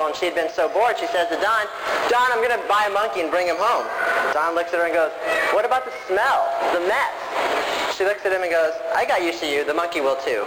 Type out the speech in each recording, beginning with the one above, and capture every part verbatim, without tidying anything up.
and she'd been so bored, she says to Don, Don, I'm going to buy a monkey and bring him home. Don looks at her and goes, what about the smell, the mess? She looks at him and goes, I got used to you. The monkey will too.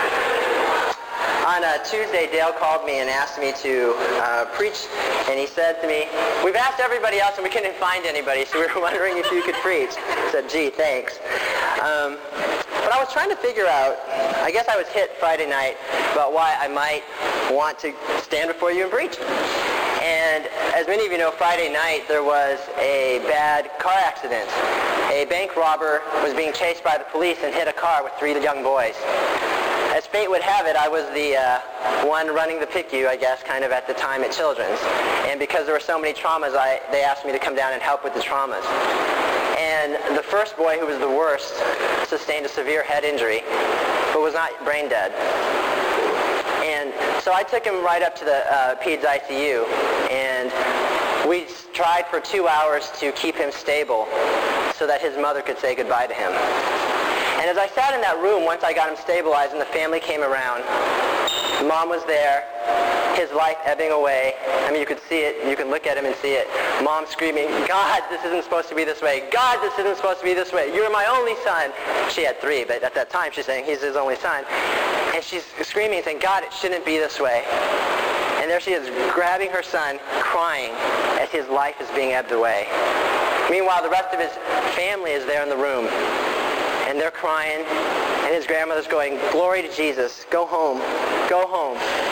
On a Tuesday, Dale called me and asked me to uh, preach, and he said to me, we've asked everybody else and we couldn't find anybody, so we were wondering if you could preach. I said, gee, thanks. Um, but I was trying to figure out, I guess I was hit Friday night about why I might want to stand before you and preach. And as many of you know, Friday night there was a bad car accident. A bank robber was being chased by the police and hit a car with three young boys. As fate would have it, I was the uh, one running the P I C U, I guess, kind of at the time at Children's. And because there were so many traumas, I, they asked me to come down and help with the traumas. And the first boy, who was the worst, sustained a severe head injury, but was not brain dead. And so I took him right up to the uh, peds I C U, and we tried for two hours to keep him stable so that his mother could say goodbye to him. And as I sat in that room, once I got him stabilized and the family came around, Mom was there, his life ebbing away. I mean, you could see it. You can look at him and see it. Mom screaming, God, this isn't supposed to be this way. God, this isn't supposed to be this way. You're my only son. She had three, but at that time she's saying he's his only son. And she's screaming, saying, God, it shouldn't be this way. And there she is, grabbing her son, crying as his life is being ebbed away. Meanwhile, the rest of his family is there in the room. And they're crying, and his grandmother's going, glory to Jesus, go home, go home.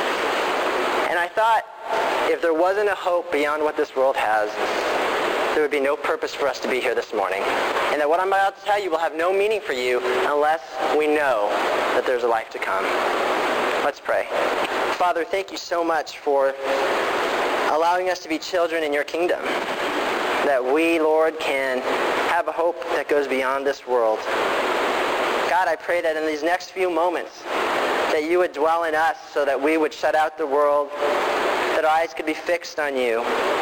And I thought, if there wasn't a hope beyond what this world has, there would be no purpose for us to be here this morning. And that what I'm about to tell you will have no meaning for you unless we know that there's a life to come. Let's pray. Father, thank you so much for allowing us to be children in your kingdom. That we, Lord, can have a hope that goes beyond this world. God, I pray that in these next few moments that you would dwell in us so that we would shut out the world, that our eyes could be fixed on you.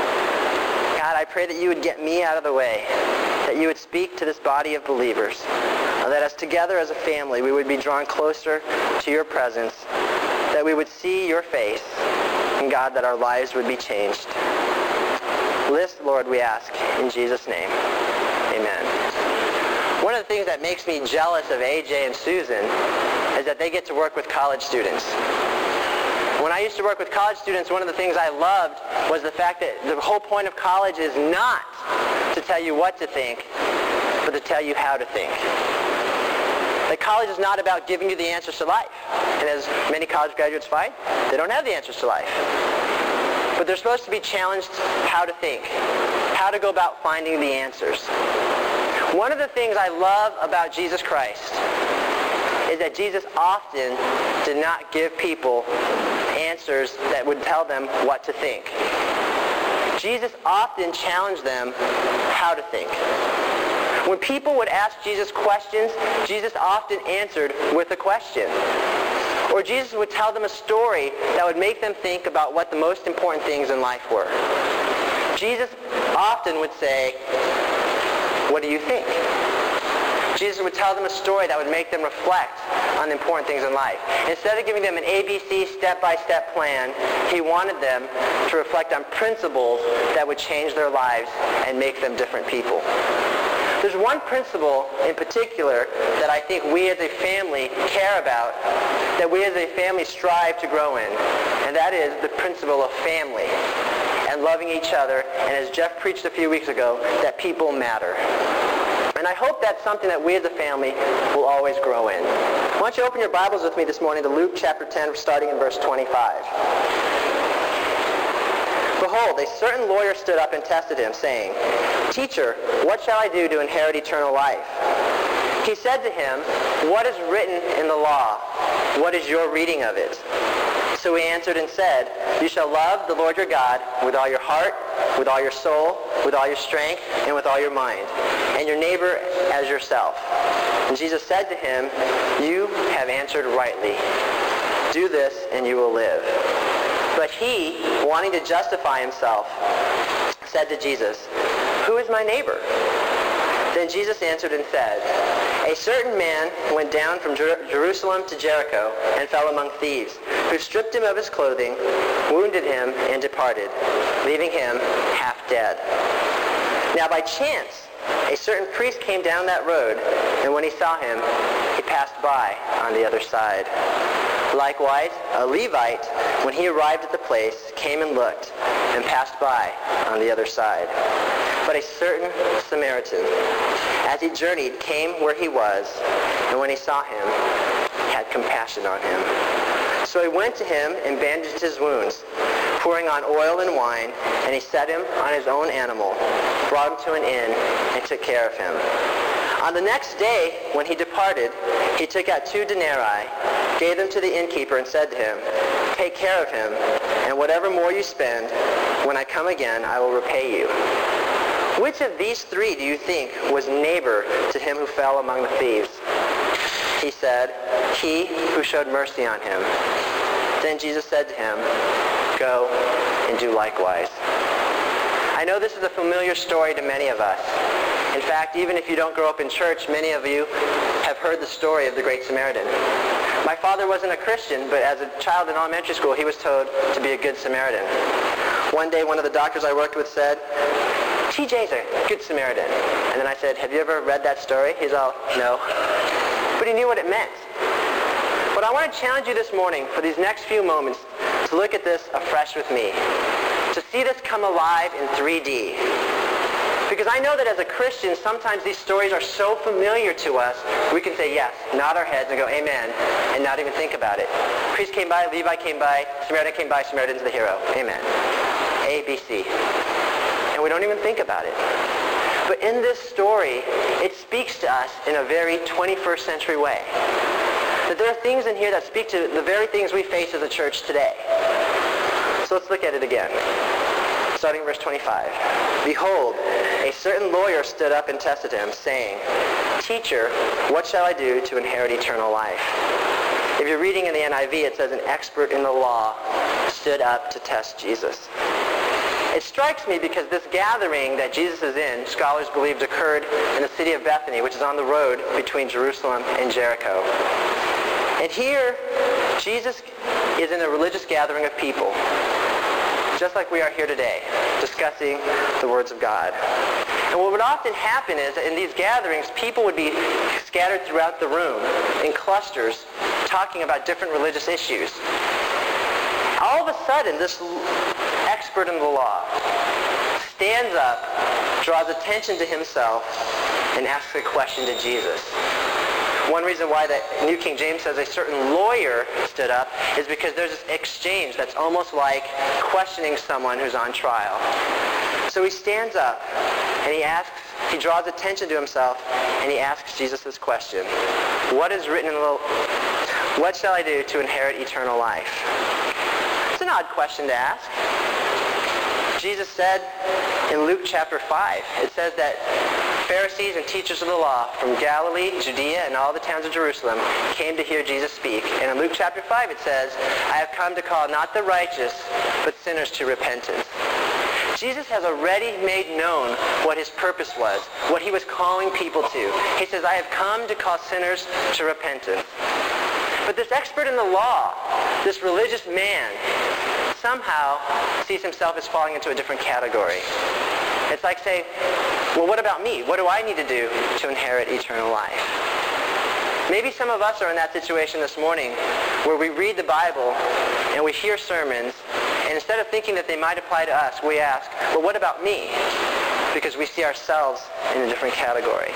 God, I pray that you would get me out of the way, that you would speak to this body of believers, and that as together as a family we would be drawn closer to your presence, that we would see your face, and God, that our lives would be changed. This, Lord, we ask in Jesus' name. Amen. One of the things that makes me jealous of A J and Susan is that they get to work with college students. When I used to work with college students, one of the things I loved was the fact that the whole point of college is not to tell you what to think, but to tell you how to think. That college is not about giving you the answers to life. And as many college graduates find, they don't have the answers to life. But they're supposed to be challenged how to think, how to go about finding the answers. One of the things I love about Jesus Christ is that Jesus often did not give people answers that would tell them what to think. Jesus often challenged them how to think. When people would ask Jesus questions, Jesus often answered with a question. Or Jesus would tell them a story that would make them think about what the most important things in life were. Jesus often would say, what do you think? Jesus would tell them a story that would make them reflect on the important things in life. Instead of giving them an A B C step-by-step plan, he wanted them to reflect on principles that would change their lives and make them different people. There's one principle in particular that I think we as a family care about, that we as a family strive to grow in, and that is the principle of family and loving each other, and as Jeff preached a few weeks ago, that people matter. And I hope that's something that we as a family will always grow in. Why don't you open your Bibles with me this morning to Luke chapter ten, starting in verse twenty-five. Behold, a certain lawyer stood up and tested him, saying, Teacher, what shall I do to inherit eternal life? He said to him, What is written in the law? What is your reading of it? So he answered and said, You shall love the Lord your God with all your heart, with all your soul, with all your strength, and with all your mind, and your neighbor as yourself. And Jesus said to him, You have answered rightly. Do this and you will live. But he, wanting to justify himself, said to Jesus, Who is my neighbor? Then Jesus answered and said, A certain man went down from Jer- Jerusalem to Jericho and fell among thieves, who stripped him of his clothing, wounded him, and departed, leaving him half dead. Now by chance, a certain priest came down that road, and when he saw him, he passed by on the other side. Likewise, a Levite, when he arrived at the place, came and looked, and passed by on the other side. But a certain Samaritan, as he journeyed, came where he was, and when he saw him, had compassion on him. So he went to him and bandaged his wounds, pouring on oil and wine, and he set him on his own animal, brought him to an inn, and took care of him. On the next day, when he departed, he took out two denarii, gave them to the innkeeper, and said to him, "Take care of him, and whatever more you spend, when I come again, I will repay you." Which of these three do you think was neighbor to him who fell among the thieves? He said, "He who showed mercy on him." Then Jesus said to him, "Go and do likewise." I know this is a familiar story to many of us. In fact, even if you don't grow up in church, many of you have heard the story of the Great Samaritan. My father wasn't a Christian, but as a child in elementary school, he was told to be a good Samaritan. One day, one of the doctors I worked with said, "T J's a good Samaritan." And then I said, "Have you ever read that story?" He's all, "No." But he knew what it meant. But I want to challenge you this morning for these next few moments to look at this afresh with me, to see this come alive in three D. Because I know that as a Christian, sometimes these stories are so familiar to us, we can say yes, nod our heads and go amen, and not even think about it. Priest came by, Levi came by, Samaritan came by, Samaritan's the hero. Amen. A, B, C. And we don't even think about it. But in this story, it speaks to us in a very twenty-first century way. That there are things in here that speak to the very things we face as a church today. So let's look at it again. Starting verse twenty-five. "Behold, a certain lawyer stood up and tested him, saying, 'Teacher, what shall I do to inherit eternal life?' If you're reading in the N I V, it says an expert in the law stood up to test Jesus. It strikes me because this gathering that Jesus is in, scholars believed occurred in the city of Bethany, which is on the road between Jerusalem and Jericho. And here, Jesus is in a religious gathering of people, just like we are here today, discussing the words of God. And what would often happen is that in these gatherings, people would be scattered throughout the room in clusters, talking about different religious issues. All of a sudden, this expert in the law stands up, draws attention to himself, and asks a question to Jesus. One reason why the New King James says a certain lawyer stood up is because there's this exchange that's almost like questioning someone who's on trial. So he stands up and he asks, he draws attention to himself, and he asks Jesus this question: What is written in the law? What shall I do to inherit eternal life? It's an odd question to ask. Jesus said in Luke chapter five, it says that Pharisees and teachers of the law from Galilee, Judea, and all the towns of Jerusalem came to hear Jesus speak. And in Luke chapter five it says, I have come to call not the righteous, but sinners to repentance. Jesus has already made known what his purpose was, what he was calling people to. He says, I have come to call sinners to repentance. But this expert in the law, this religious man, somehow sees himself as falling into a different category. It's like saying, well, what about me? What do I need to do to inherit eternal life? Maybe some of us are in that situation this morning where we read the Bible and we hear sermons, and instead of thinking that they might apply to us, we ask, well, what about me? Because we see ourselves in a different category.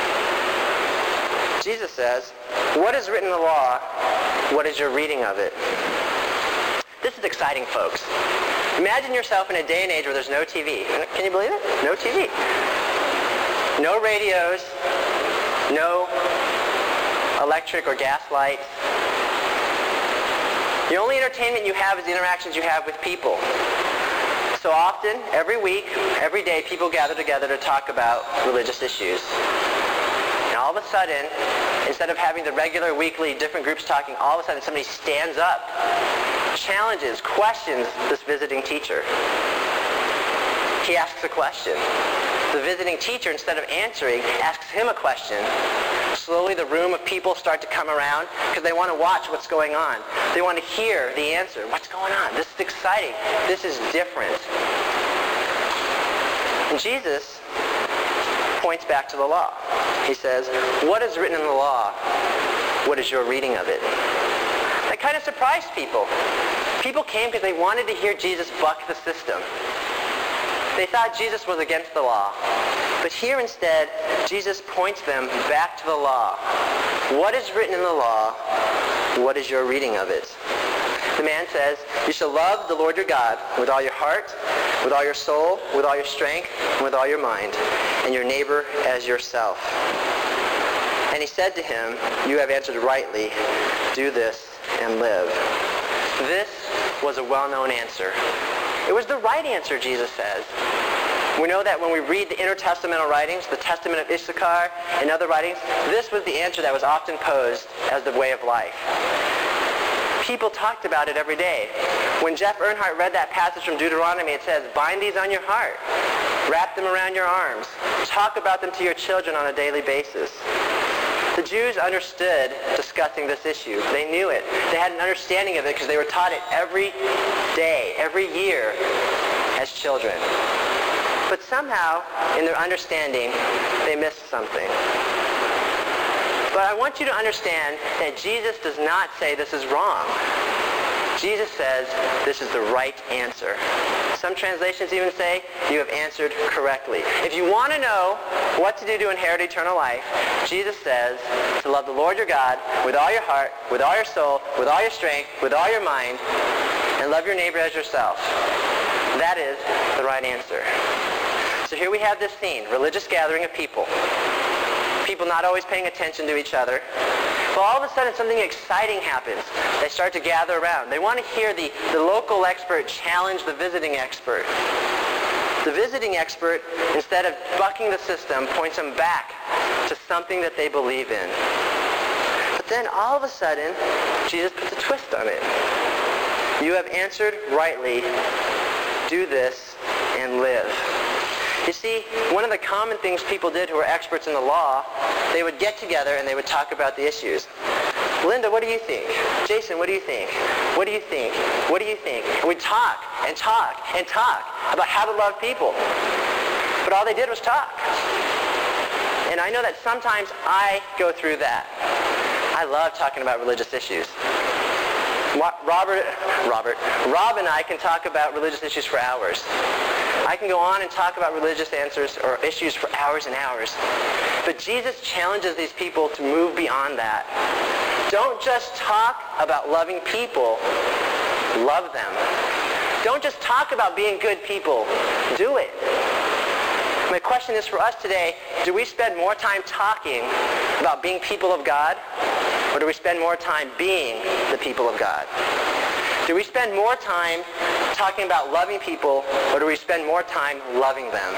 Jesus says, what is written in the law? What is your reading of it? This is exciting, folks. Imagine yourself in a day and age where there's no T V. Can you believe it? No T V. No radios. No electric or gas lights. The only entertainment you have is the interactions you have with people. So often, every week, every day, people gather together to talk about religious issues. And all of a sudden, instead of having the regular weekly different groups talking, all of a sudden somebody stands up, challenges, questions this visiting teacher. He asks a question. The visiting teacher, instead of answering, asks him a question. slowly the room of people start to come around because they want to watch what's going on. They want to hear the answer. What's going on? This is exciting. This is different. And Jesus points back to the law. He says, what is written in the law? What is your reading of it? That kind of surprised people. People came because they wanted to hear Jesus buck the system. They thought Jesus was against the law. But here instead, Jesus points them back to the law. What is written in the law? What is your reading of it? The man says, you shall love the Lord your God with all your heart, with all your soul, with all your strength, and with all your mind, and your neighbor as yourself. And he said to him, you have answered rightly. Do this and live. This was a well-known answer. It was the right answer, Jesus says. We know that when we read the intertestamental writings, the Testament of Issachar and other writings, this was the answer that was often posed as the way of life. People talked about it every day. When Jeff Earnhardt read that passage from Deuteronomy, it says, bind these on your heart. Wrap them around your arms. Talk about them to your children on a daily basis. The Jews understood discussing this issue. They knew it. They had an understanding of it because they were taught it every day, every year as children. But somehow, in their understanding, they missed something. But I want you to understand that Jesus does not say this is wrong. Jesus says this is the right answer. Some translations even say you have answered correctly. If you want to know what to do to inherit eternal life, Jesus says to love the Lord your God with all your heart, with all your soul, with all your strength, with all your mind, and love your neighbor as yourself. That is the right answer. So here we have this scene, religious gathering of people. People not always paying attention to each other. But all of a sudden something exciting happens. They start to gather around. They want to hear the, the local expert challenge the visiting expert. The visiting expert, instead of bucking the system, points them back to something that they believe in. But then all of a sudden, Jesus puts a twist on it. You have answered rightly. Do this and live. You see, one of the common things people did who were experts in the law, they would get together and they would talk about the issues. Linda, what do you think? Jason, what do you think? What do you think? What do you think? And we'd talk and talk and talk about how to love people. But all they did was talk. And I know that sometimes I go through that. I love talking about religious issues. Robert, Robert, Rob and I can talk about religious issues for hours. I can go on and talk about religious answers or issues for hours and hours. But Jesus challenges these people to move beyond that. Don't just talk about loving people. Love them. Don't just talk about being good people. Do it. My question is for us today, do we spend more time talking about being people of God, or do we spend more time being the people of God? Do we spend more time talking about loving people, or do we spend more time loving them?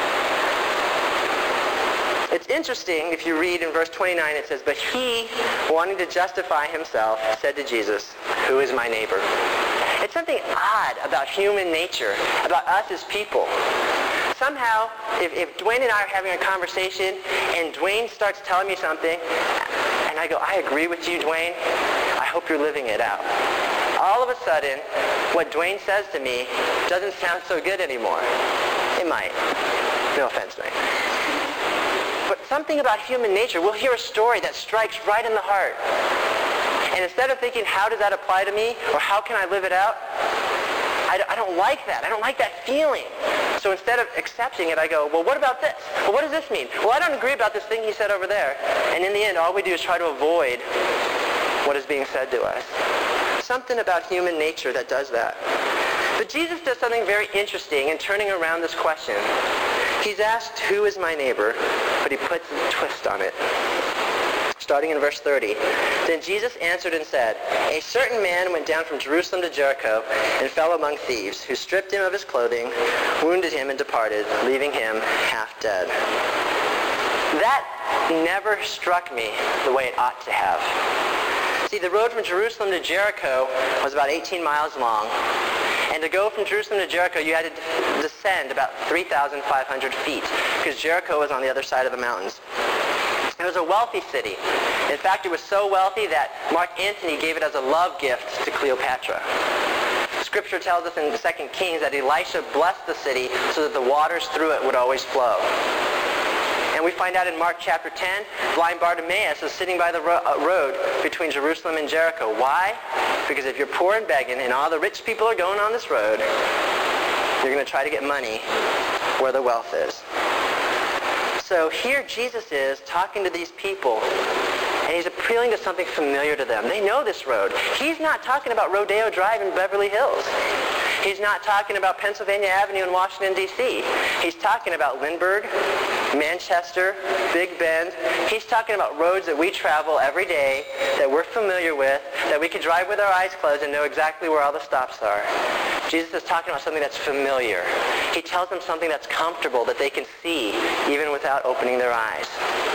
It's interesting, if you read in verse twenty-nine, it says, but he, wanting to justify himself, said to Jesus, who is my neighbor? It's something odd about human nature, about us as people. Somehow, if, if Dwayne and I are having a conversation, and Dwayne starts telling me something, and I go, I agree with you, Dwayne. I hope you're living it out. All of a sudden, what Dwayne says to me doesn't sound so good anymore. It might. No offense, Dwayne. But something about human nature, we'll hear a story that strikes right in the heart. And instead of thinking, how does that apply to me, or how can I live it out, I, I don't like that. I don't like that feeling. So instead of accepting it, I go, well, what about this? Well, what does this mean? Well, I don't agree about this thing he said over there. And in the end, all we do is try to avoid what is being said to us. Something about human nature that does that. But Jesus does something very interesting in turning around this question. He's asked, who is my neighbor? But he puts a twist on it. Starting in verse thirty. Then Jesus answered and said, a certain man went down from Jerusalem to Jericho and fell among thieves, who stripped him of his clothing, wounded him, and departed, leaving him half dead. That never struck me the way it ought to have. See, the road from Jerusalem to Jericho was about eighteen miles long. And to go from Jerusalem to Jericho, you had to descend about three thousand five hundred feet, because Jericho was on the other side of the mountains. It was a wealthy city. In fact, it was so wealthy that Mark Antony gave it as a love gift to Cleopatra. Scripture tells us in Second Kings that Elisha blessed the city so that the waters through it would always flow. And we find out in Mark chapter ten, blind Bartimaeus is sitting by the ro- uh, road between Jerusalem and Jericho. Why? Because if you're poor and begging and all the rich people are going on this road, you're going to try to get money where the wealth is. So here Jesus is talking to these people, and he's appealing to something familiar to them. They know this road. He's not talking about Rodeo Drive in Beverly Hills. He's not talking about Pennsylvania Avenue in Washington, D C He's talking about Lindbergh, Manchester, Big Bend. He's talking about roads that we travel every day, that we're familiar with, that we can drive with our eyes closed and know exactly where all the stops are. Jesus is talking about something that's familiar. He tells them something that's comfortable, that they can see, even without opening their eyes.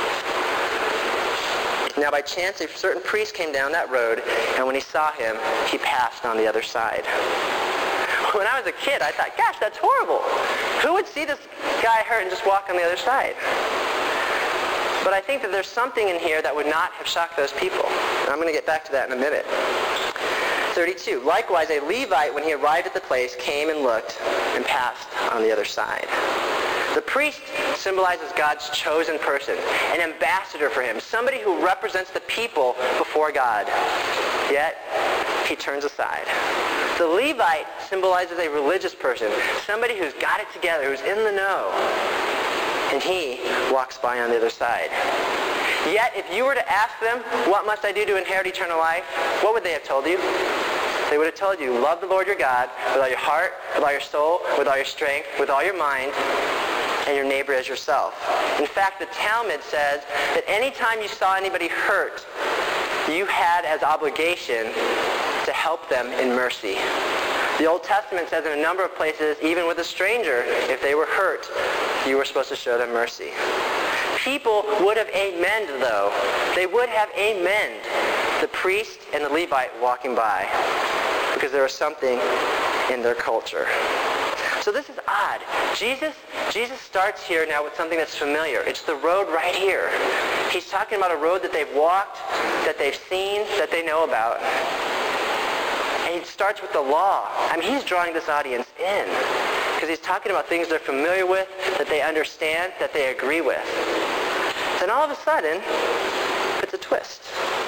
Now, by chance, a certain priest came down that road, and when he saw him, he passed on the other side. When I was a kid, I thought, gosh, that's horrible. Who would see this guy hurt and just walk on the other side? But I think that there's something in here that would not have shocked those people. And I'm going to get back to that in a minute. thirty-two. Likewise, a Levite, when he arrived at the place, came and looked and passed on the other side. The priest symbolizes God's chosen person, an ambassador for him, somebody who represents the people before God. Yet, he turns aside. The Levite symbolizes a religious person, somebody who's got it together, who's in the know. And he walks by on the other side. Yet, if you were to ask them, what must I do to inherit eternal life? What would they have told you? They would have told you, love the Lord your God with all your heart, with all your soul, with all your strength, with all your mind, and your neighbor as yourself. In fact, the Talmud says that anytime you saw anybody hurt, you had as obligation to help them in mercy. The Old Testament says in a number of places, even with a stranger, if they were hurt, you were supposed to show them mercy. People would have amened, though. They would have amened the priest and the Levite walking by because there was something in their culture. So this is odd. Jesus, Jesus starts here now with something that's familiar. It's the road right here. He's talking about a road that they've walked, that they've seen, that they know about. And he starts with the law. I mean, he's drawing this audience in because he's talking about things they're familiar with, that they understand, that they agree with. Then all of a sudden, it's a twist.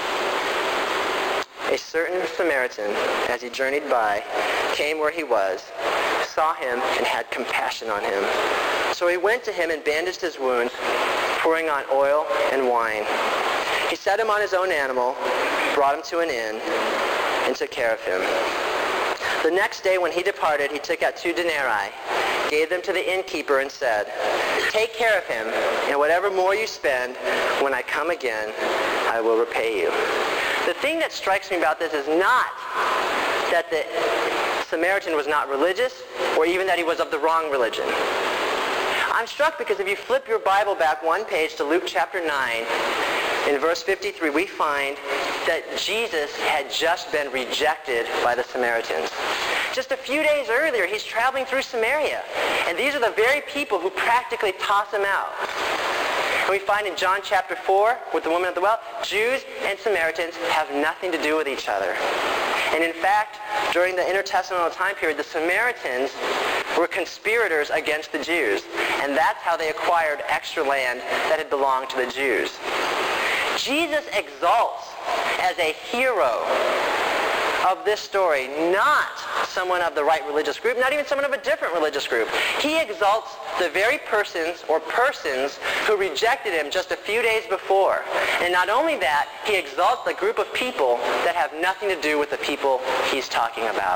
A certain Samaritan, as he journeyed by, came where he was, saw him, and had compassion on him. So he went to him and bandaged his wounds, pouring on oil and wine. He set him on his own animal, brought him to an inn, and took care of him. The next day when he departed, he took out two denarii, gave them to the innkeeper, and said, take care of him, and whatever more you spend, when I come again, I will repay you. The thing that strikes me about this is not that the Samaritan was not religious, or even that he was of the wrong religion. I'm struck because if you flip your Bible back one page to Luke chapter nine, in verse fifty-three, we find that Jesus had just been rejected by the Samaritans. Just a few days earlier, he's traveling through Samaria, and these are the very people who practically toss him out. And we find in John chapter four, with the woman at the well, Jews and Samaritans have nothing to do with each other. And in fact, during the intertestamental time period, the Samaritans were conspirators against the Jews. And that's how they acquired extra land that had belonged to the Jews. Jesus exalts as a hero of this story, not someone of the right religious group, not even someone of a different religious group. He exalts the very persons or persons who rejected him just a few days before. And not only that, he exalts the group of people that have nothing to do with the people he's talking about.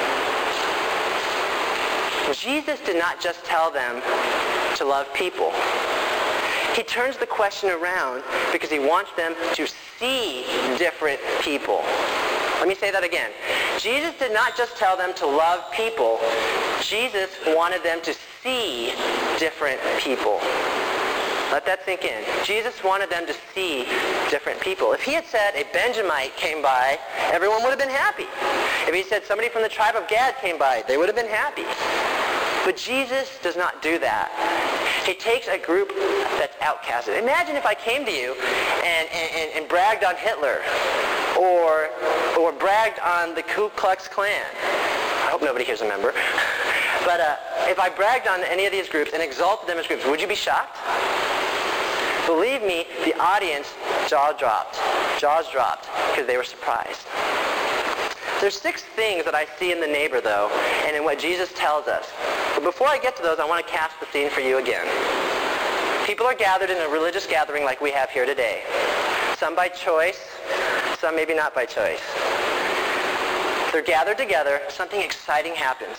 Jesus did not just tell them to love people. He turns the question around because he wants them to see different people. Let me say that again. Jesus did not just tell them to love people. Jesus wanted them to see different people. Let that sink in. Jesus wanted them to see different people. If he had said a Benjamite came by, everyone would have been happy. If he said somebody from the tribe of Gad came by, they would have been happy. But Jesus does not do that. He takes a group that's outcasted. Imagine if I came to you and, and, and bragged on Hitler or, or bragged on the Ku Klux Klan. I hope nobody here's a member. But uh, if I bragged on any of these groups and exalted them as groups, would you be shocked? Believe me, the audience jaw dropped, jaws dropped, because they were surprised. There's six things that I see in the neighbor, though, and in what Jesus tells us. But before I get to those, I want to cast the scene for you again. People are gathered in a religious gathering like we have here today. Some by choice, some maybe not by choice. They're gathered together, something exciting happens.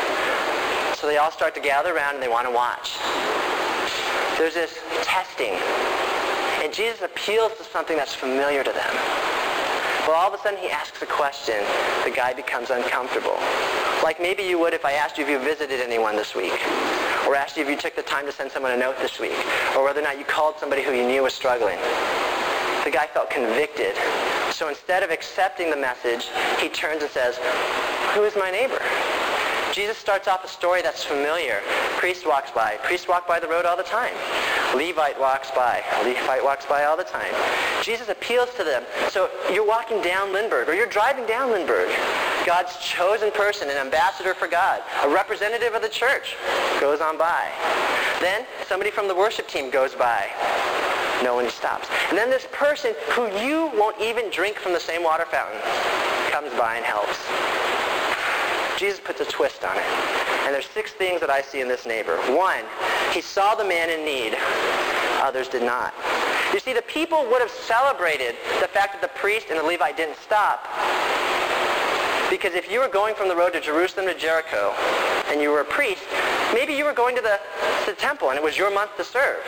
So they all start to gather around and they want to watch. There's this testing. And Jesus appeals to something that's familiar to them. But all of a sudden he asks a question. The guy becomes uncomfortable. Like maybe you would if I asked you if you visited anyone this week. Or asked you if you took the time to send someone a note this week. Or whether or not you called somebody who you knew was struggling. The guy felt convicted. So instead of accepting the message, he turns and says, "Who is my neighbor?" Jesus starts off a story that's familiar. Priest walks by. Priest walk by the road all the time. Levite walks by. Levite walks by all the time. Jesus appeals to them. So you're walking down Lindbergh, or you're driving down Lindbergh. God's chosen person, an ambassador for God, a representative of the church, goes on by. Then somebody from the worship team goes by. No one stops. And then this person who you won't even drink from the same water fountain comes by and helps. Jesus puts a twist on it. And there's six things that I see in this neighbor. One, he saw the man in need. Others did not. You see, the people would have celebrated the fact that the priest and the Levite didn't stop. Because if you were going from the road to Jerusalem to Jericho and you were a priest, maybe you were going to the, to the temple and it was your month to serve.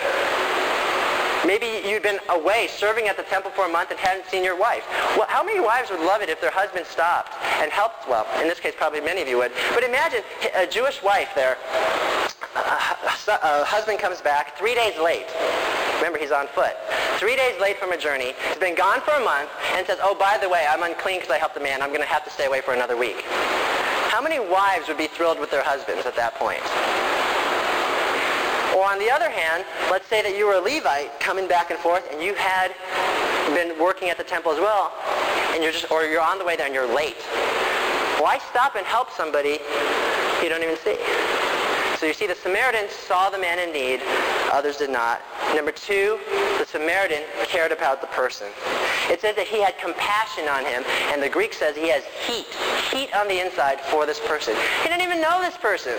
Maybe you'd been away serving at the temple for a month and hadn't seen your wife. Well, how many wives would love it if their husband stopped and helped? Well, in this case, probably many of you would. But imagine a Jewish wife there. A husband comes back three days late. Remember, he's on foot. Three days late from a journey. He's been gone for a month and says, "Oh, by the way, I'm unclean because I helped a man. I'm going to have to stay away for another week." How many wives would be thrilled with their husbands at that point? Or on the other hand, let's say that you were a Levite coming back and forth and you had been working at the temple as well, and you're just, or you're on the way there and you're late. Why stop and help somebody you don't even see? So you see, the Samaritan saw the man in need, others did not. Number two, the Samaritan cared about the person. It says that he had compassion on him, and the Greek says he has heat, heat on the inside for this person. He didn't even know this person.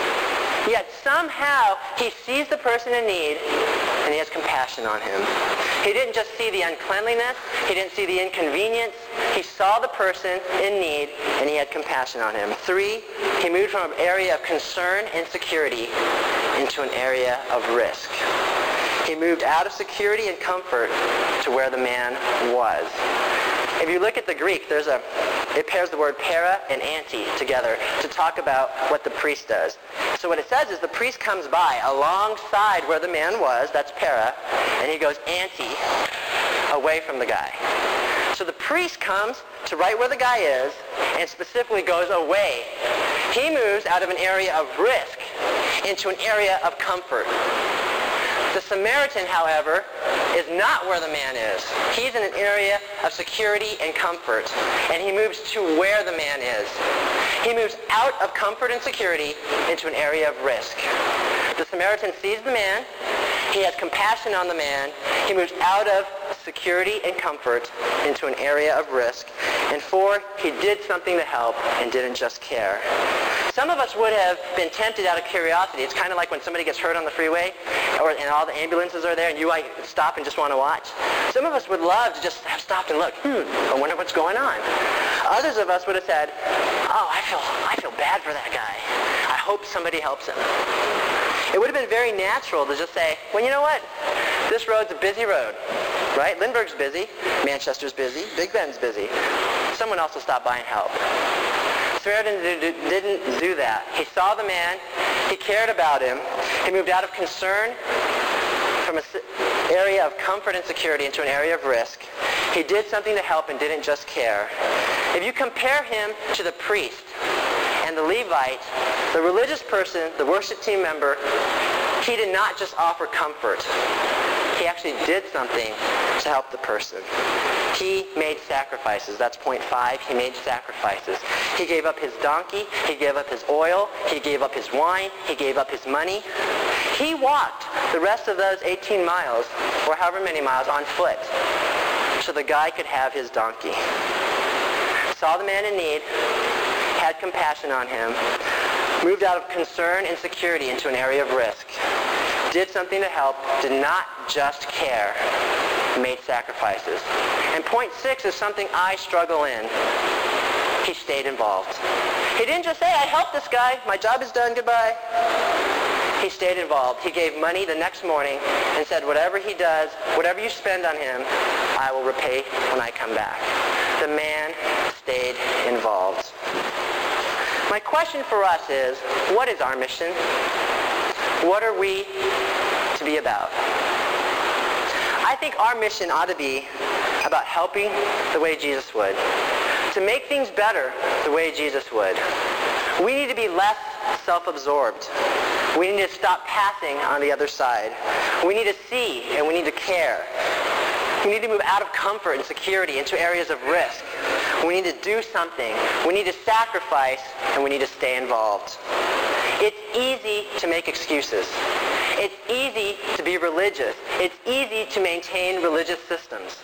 Yet somehow he sees the person in need and he has compassion on him. He didn't just see the uncleanliness. He didn't see the inconvenience. He saw the person in need and he had compassion on him. Three, he moved from an area of concern and security into an area of risk. He moved out of security and comfort to where the man was. If you look at the Greek, there's a, it pairs the word para and anti together to talk about what the priest does. So what it says is the priest comes by alongside where the man was, that's para, and he goes anti, away from the guy. So the priest comes to right where the guy is and specifically goes away. He moves out of an area of risk into an area of comfort. The Samaritan, however, is not where the man is. He's in an area of security and comfort, and he moves to where the man is. He moves out of comfort and security into an area of risk. The Samaritan sees the man. He has compassion on the man. He moves out of security and comfort into an area of risk. And four, he did something to help and didn't just care. Some of us would have been tempted out of curiosity. It's kind of like when somebody gets hurt on the freeway or, and all the ambulances are there and you like stop and just want to watch. Some of us would love to just have stopped and look, hmm, I wonder what's going on. Others of us would have said, oh, I feel, I feel bad for that guy. I hope somebody helps him. It would have been very natural to just say, well, you know what? This road's a busy road, right? Lindbergh's busy. Manchester's busy. Big Ben's busy. Someone else will stop by and help. Samaritan didn't do that. He saw the man. He cared about him. He moved out of concern from an area of comfort and security into an area of risk. He did something to help and didn't just care. If you compare him to the priest and And the Levite, the religious person, the worship team member, he did not just offer comfort. He actually did something to help the person. He made sacrifices. That's point five. He made sacrifices. He gave up his donkey. He gave up his oil. He gave up his wine. He gave up his money. He walked the rest of those eighteen miles, or however many miles, on foot, so the guy could have his donkey. Saw the man in need, had compassion on him, moved out of concern and security into an area of risk, did something to help, did not just care, made sacrifices. And point six is something I struggle in. He stayed involved. He didn't just say, I helped this guy, my job is done, goodbye. He stayed involved. He gave money the next morning and said, whatever he does, whatever you spend on him, I will repay when I come back. The man stayed involved. My question for us is, what is our mission? What are we to be about? I think our mission ought to be about helping the way Jesus would, to make things better the way Jesus would. We need to be less self-absorbed. We need to stop passing on the other side. We need to see and we need to care. We need to move out of comfort and security into areas of risk. We need to do something. We need to sacrifice, and we need to stay involved. It's easy to make excuses. It's easy to be religious. It's easy to maintain religious systems.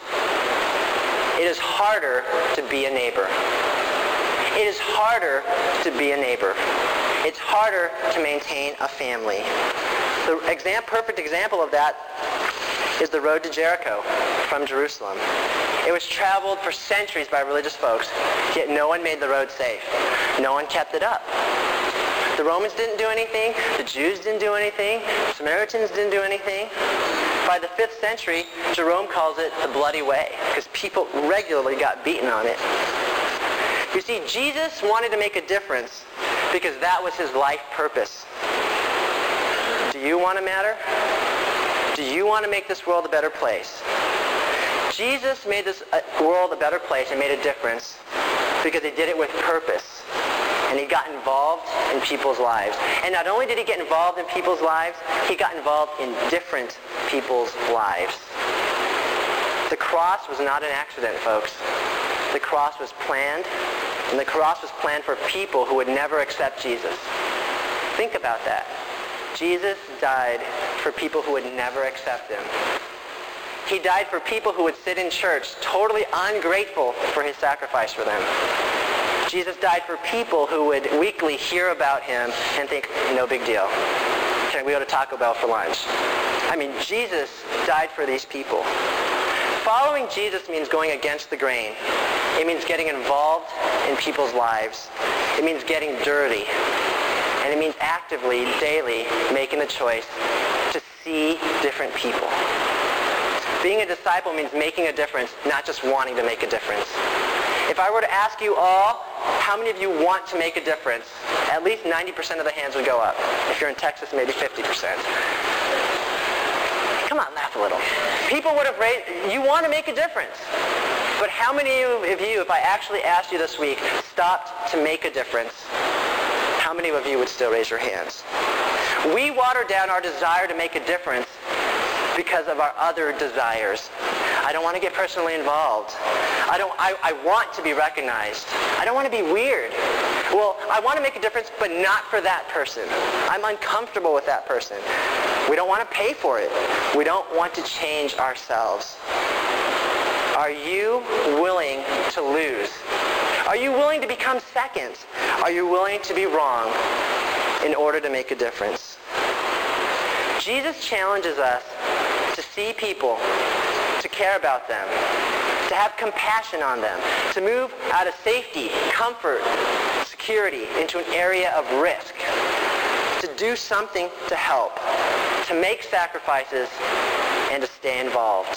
It is harder to be a neighbor. It is harder to be a neighbor. It's harder to maintain a family. The exam- perfect example of that is the road to Jericho from Jerusalem. It was traveled for centuries by religious folks, yet no one made the road safe. No one kept it up. The Romans didn't do anything. The Jews didn't do anything. The Samaritans didn't do anything. By the fifth century, Jerome calls it the bloody way because people regularly got beaten on it. You see, Jesus wanted to make a difference because that was his life purpose. Do you want to matter? Do you want to make this world a better place? Jesus made this world a better place and made a difference because he did it with purpose. And he got involved in people's lives. And not only did he get involved in people's lives, he got involved in different people's lives. The cross was not an accident, folks. The cross was planned, and the cross was planned for people who would never accept Jesus. Think about that. Jesus died for people who would never accept him. He died for people who would sit in church totally ungrateful for his sacrifice for them. Jesus died for people who would weekly hear about him and think, no big deal. Can we go to Taco Bell for lunch? I mean, Jesus died for these people. Following Jesus means going against the grain. It means getting involved in people's lives. It means getting dirty. And it means actively, daily, making the choice to see different people. Being a disciple means making a difference, not just wanting to make a difference. If I were to ask you all, how many of you want to make a difference? At least ninety percent of the hands would go up. If you're in Texas, maybe fifty percent. Come on, laugh a little. People would have raised, you want to make a difference. But how many of you, if I actually asked you this week, stopped to make a difference? How many of you would still raise your hands? We water down our desire to make a difference because of our other desires. I don't want to get personally involved. I don't. I, I want to be recognized. I don't want to be weird. Well, I want to make a difference, but not for that person. I'm uncomfortable with that person. We don't want to pay for it. We don't want to change ourselves. Are you willing to lose? Are you willing to become second? Are you willing to be wrong in order to make a difference? Jesus challenges us to see people, to care about them, to have compassion on them, to move out of safety, comfort, security into an area of risk, to do something to help, to make sacrifices, and to stay involved.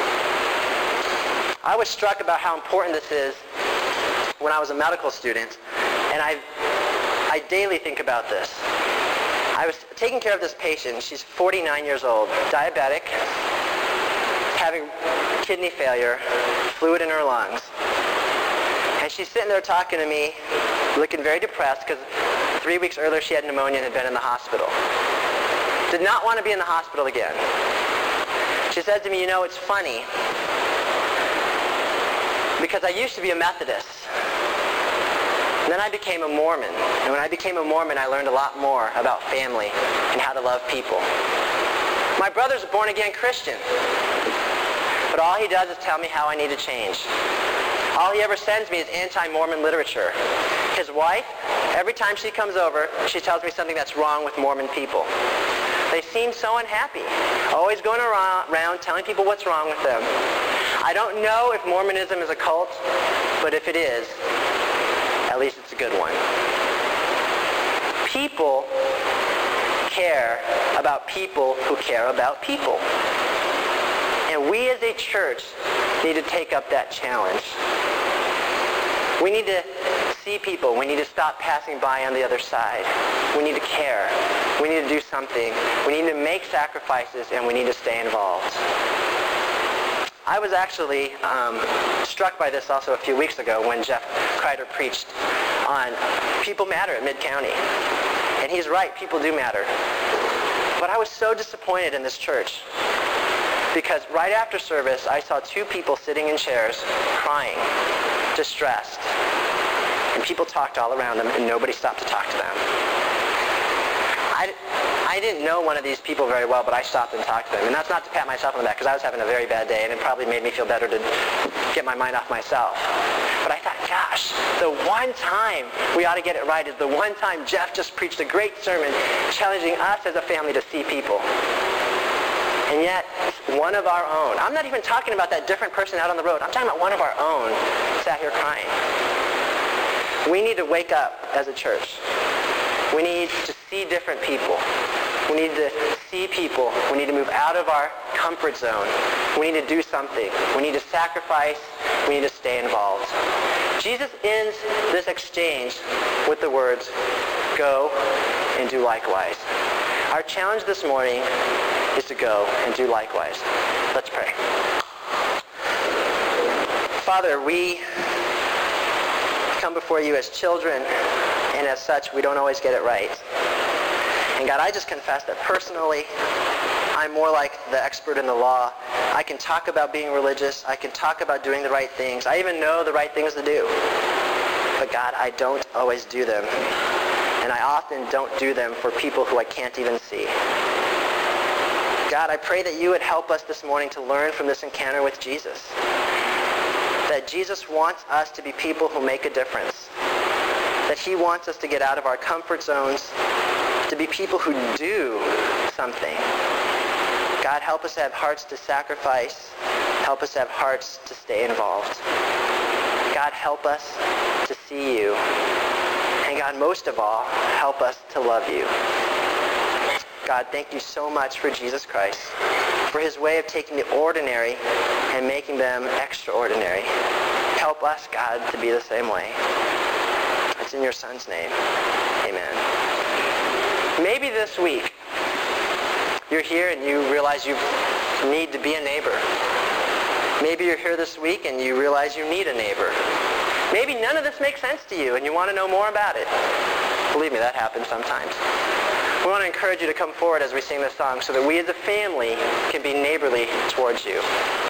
I was struck about how important this is when I was a medical student, and I, I daily think about this. I was taking care of this patient. She's forty-nine years old, diabetic, having kidney failure, fluid in her lungs. And she she's sitting there talking to me, looking very depressed because three weeks earlier she had pneumonia and had been in the hospital. Did not want to be in the hospital again. She said to me, you know, it's funny because I used to be a Methodist. And then I became a Mormon. And when I became a Mormon, I learned a lot more about family and how to love people. My brother's a born-again Christian. But all he does is tell me how I need to change. All he ever sends me is anti-Mormon literature. His wife, every time she comes over, she tells me something that's wrong with Mormon people. They seem so unhappy, always going around, around telling people what's wrong with them. I don't know if Mormonism is a cult, but if it is, at least it's a good one. People care about people who care about people. And we as a church need to take up that challenge. We need to see people. We need to stop passing by on the other side. We need to care. We need to do something. We need to make sacrifices, and we need to stay involved. I was actually um, struck by this also a few weeks ago when Jeff Kreider preached on People Matter at Mid-County. And he's right, people do matter. But I was so disappointed in this church because right after service, I saw two people sitting in chairs crying, distressed. And people talked all around them, and nobody stopped to talk to them. I, I didn't know one of these people very well, but I stopped and talked to them. And that's not to pat myself on the back, because I was having a very bad day, and it probably made me feel better to get my mind off myself. But I thought, gosh, the one time we ought to get it right is the one time Jeff just preached a great sermon challenging us as a family to see people. And yet, one of our own, I'm not even talking about that different person out on the road. I'm talking about one of our own sat here crying. We need to wake up as a church. We need to see different people. We need to see people. We need to move out of our comfort zone. We need to do something. We need to sacrifice. We need to stay involved. Jesus ends this exchange with the words, go and do likewise. Our challenge this morning is to go and do likewise. Let's pray. Father, we come before you as children, and as such, we don't always get it right. And God, I just confess that personally, I'm more like the expert in the law. I can talk about being religious. I can talk about doing the right things. I even know the right things to do. But God, I don't always do them. And I often don't do them for people who I can't even see. God, I pray that you would help us this morning to learn from this encounter with Jesus. That Jesus wants us to be people who make a difference. That he wants us to get out of our comfort zones, to be people who do something. God, help us to have hearts to sacrifice. Help us to have hearts to stay involved. God, help us to see you. And God, most of all, help us to love you. God, thank you so much for Jesus Christ, for his way of taking the ordinary and making them extraordinary. Help us, God, to be the same way. It's in your Son's name. Amen. Maybe this week you're here and you realize you need to be a neighbor. Maybe you're here this week and you realize you need a neighbor. Maybe none of this makes sense to you and you want to know more about it. Believe me, that happens sometimes. We want to encourage you to come forward as we sing this song so that we as a family can be neighborly towards you.